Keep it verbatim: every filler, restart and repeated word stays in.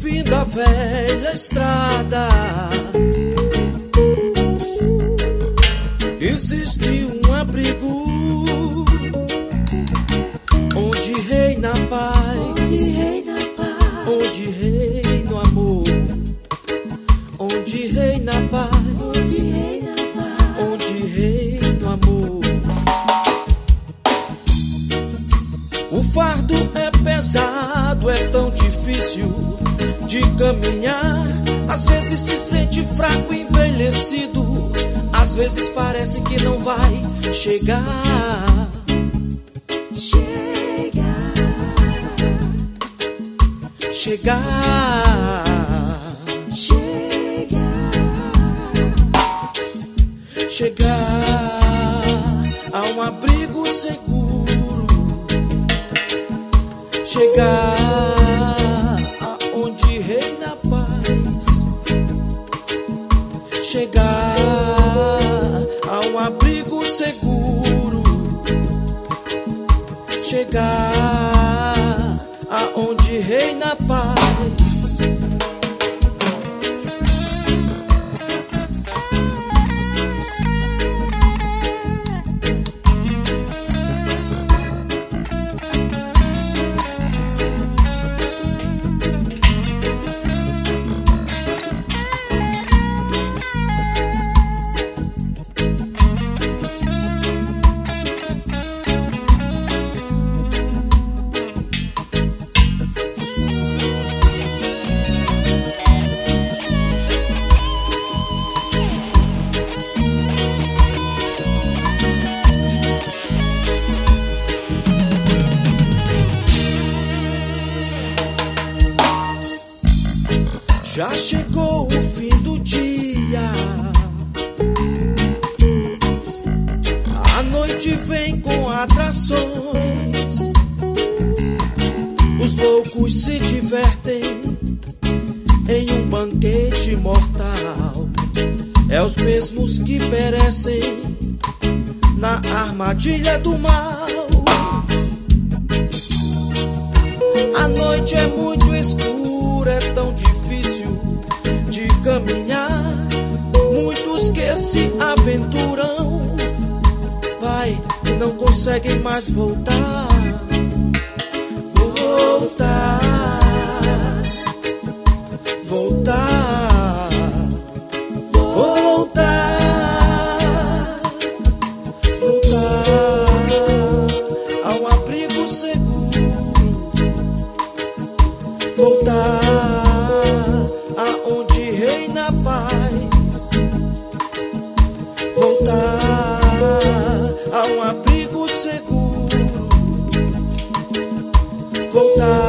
fim da velha estrada existe um abrigo onde reina a paz, onde reina a paz, onde reina o amor, onde reina a paz, onde reina a paz, onde reina o amor. O fardo é pesado, é tão difícil de caminhar. Às vezes se sente fraco, envelhecido. Às vezes parece que não vai chegar. chegar, Chegar, chegar, chegar a um abrigo seguro. Chegar aonde reina a paz. Chegar a um abrigo seguro. Chegar aonde reina a paz. Já chegou o fim do dia, a noite vem com atrações. Os loucos se divertem em um banquete mortal. É os mesmos que perecem na armadilha do mal. A noite é muito escura, é tão difícil de caminhar. Muitos que se aventuram, vai, não conseguem mais voltar. Voltar, voltar, voltar, voltar ao abrigo seguro. Voltar aonde reina a paz. Voltar a um abrigo seguro. Voltar